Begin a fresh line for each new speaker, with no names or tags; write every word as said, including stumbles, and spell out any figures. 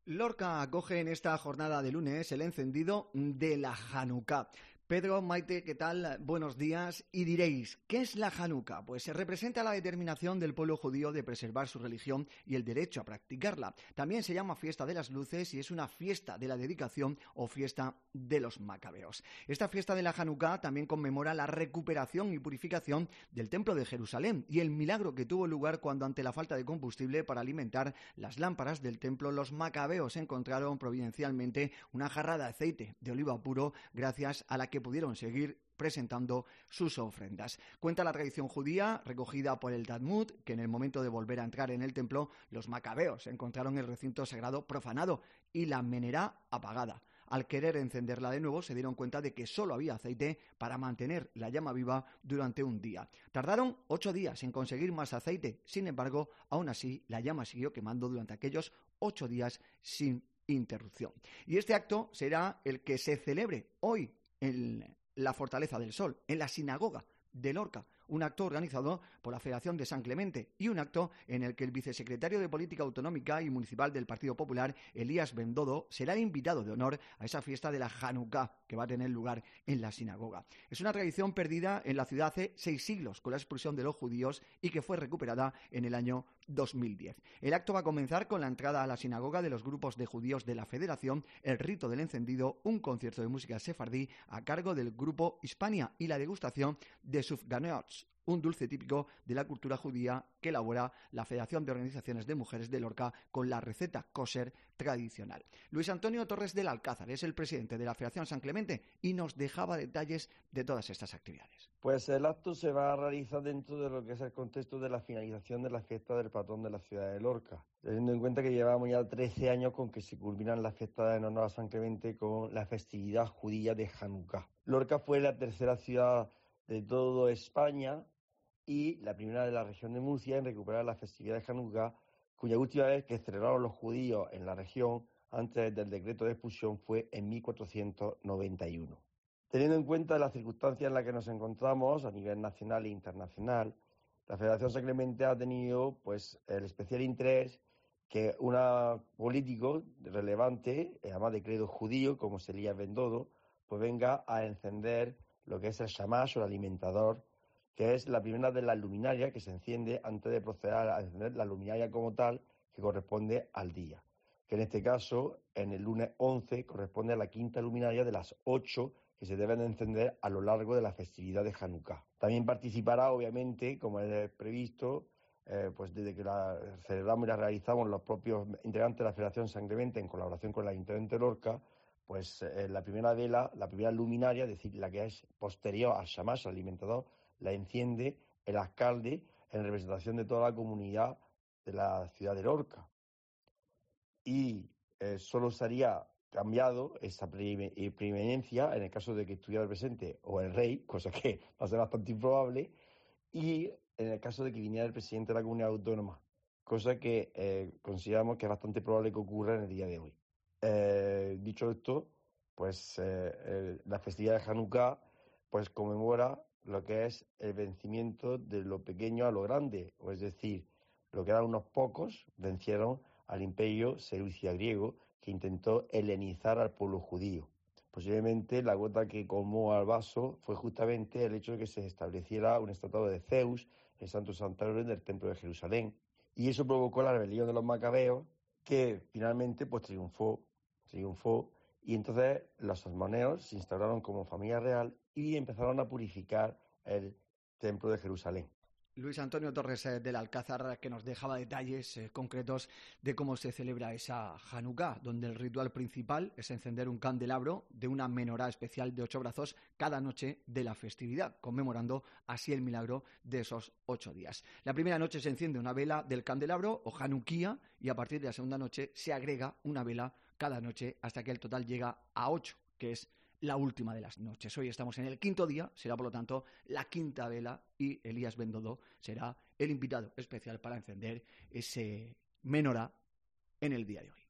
Lorca acoge en esta jornada de lunes el encendido de la Hanuká. Pedro, Maite, ¿qué tal? Buenos días. Y diréis, ¿qué es la Hanuká? Pues se representa la determinación del pueblo judío de preservar su religión y el derecho a practicarla. También se llama fiesta de las luces y es una fiesta de la dedicación o fiesta de los macabeos. Esta fiesta de la Hanuká también conmemora la recuperación y purificación del templo de Jerusalén y el milagro que tuvo lugar cuando, ante la falta de combustible para alimentar las lámparas del templo, los macabeos encontraron providencialmente una jarra de aceite de oliva puro, gracias a la que pudieron seguir presentando sus ofrendas. Cuenta la tradición judía, recogida por el Talmud, que en el momento de volver a entrar en el templo, los macabeos encontraron el recinto sagrado profanado y la menorá apagada. Al querer encenderla de nuevo, se dieron cuenta de que solo había aceite para mantener la llama viva durante un día. Tardaron ocho días en conseguir más aceite. Sin embargo, aún así, la llama siguió quemando durante aquellos ocho días sin interrupción. Y este acto será el que se celebre hoy en la Fortaleza del Sol, en la sinagoga de Lorca, un acto organizado por la Federación de San Clemente y un acto en el que el vicesecretario de Política Autonómica y Municipal del Partido Popular, Elías Bendodo, será el invitado de honor a esa fiesta de la Hanuká que va a tener lugar en la sinagoga. Es una tradición perdida en la ciudad hace seis siglos con la expulsión de los judíos y que fue recuperada en el año dos mil diez. El acto va a comenzar con la entrada a la sinagoga de los grupos de judíos de la Federación, el rito del encendido, un concierto de música sefardí a cargo del grupo Hispania y la degustación de sufganiots, un dulce típico de la cultura judía que elabora la Federación de Organizaciones de Mujeres de Lorca con la receta kosher tradicional. Luis Antonio Torres del Alcázar es el presidente de la Federación San Clemente y nos dejaba detalles de todas estas actividades.
Pues el acto se va a realizar dentro de lo que es el contexto de la finalización de la fiesta del patrón de la ciudad de Lorca, teniendo en cuenta que llevamos ya trece años con que se culminan las fiestas en honor a San Clemente con la festividad judía de Hanuká. Lorca fue la tercera ciudad de toda España y la primera de la región de Murcia en recuperar la festividad de Hanuká, cuya última vez que celebraron los judíos en la región antes del decreto de expulsión fue en mil cuatrocientos noventa y uno. Teniendo en cuenta las circunstancias en las que nos encontramos a nivel nacional e internacional, la Federación San Clemente ha tenido pues el especial interés que un político relevante, además de credo judío, como es Elías Bendodo, pues venga a encender lo que es el shamash o el alimentador, que es la primera de las luminarias que se enciende antes de proceder a encender la luminaria como tal, que corresponde al día. Que en este caso, en el lunes once, corresponde a la quinta luminaria de las ocho que se deben de encender a lo largo de la festividad de Hanuká. También participará, obviamente, como es previsto, eh, pues desde que la celebramos y la realizamos los propios integrantes de la Federación San Clemente en colaboración con el Ayuntamiento de Lorca, pues eh, la primera vela, la primera luminaria, es decir, la que es posterior al shamash, al alimentador, la enciende el alcalde en representación de toda la comunidad de la ciudad de Lorca. Y eh, solo sería cambiado esa preeminencia en el caso de que estuviera presente o el rey, cosa que va a ser bastante improbable, y en el caso de que viniera el presidente de la comunidad autónoma, cosa que eh, consideramos que es bastante probable que ocurra en el día de hoy. Eh, dicho esto, pues eh, eh, la festividad de Hanuká pues conmemora lo que es el vencimiento de lo pequeño a lo grande, o es decir, lo que eran unos pocos vencieron al imperio seleucida griego que intentó helenizar al pueblo judío. Posiblemente la gota que colmó al vaso fue justamente el hecho de que se estableciera un estatua de Zeus, el santo santuario del templo de Jerusalén, y eso provocó la rebelión de los macabeos, que finalmente pues triunfó, triunfó, y entonces los salmoneos se instauraron como familia real y empezaron a purificar el templo de Jerusalén.
Luis Antonio Torres eh, del Alcázar, que nos dejaba detalles eh, concretos de cómo se celebra esa Hanuká, donde el ritual principal es encender un candelabro de una menorá especial de ocho brazos cada noche de la festividad, conmemorando así el milagro de esos ocho días. La primera noche se enciende una vela del candelabro o Hanukkía y a partir de la segunda noche se agrega una vela cada noche hasta que el total llega a ocho, que es la última de las noches. Hoy estamos en el quinto día, será por lo tanto la quinta vela y Elías Bendodo será el invitado especial para encender ese menorá en el día de hoy.